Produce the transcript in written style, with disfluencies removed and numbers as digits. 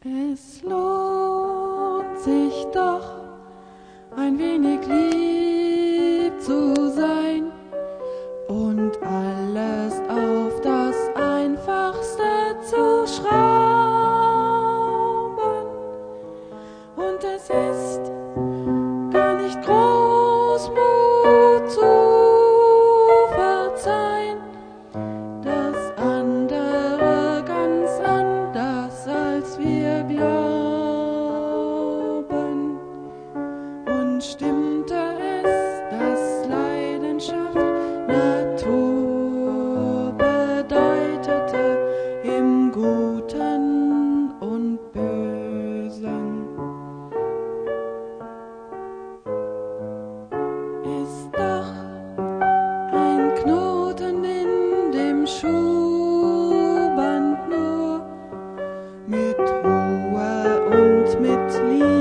Es lohnt sich doch, ein wenig lieb zu sein und alles auf das Einfachste zu schrauben. Und es ist gar nicht Großmut zu verzeihen, dass andere ganz anders als wir glauben. Und stimmte es, dass Leidenschaft Natur bedeutete im Guten und Bösen, ist doch ein Knoten in dem Schuhband nur mit Ruhe und mit Liebe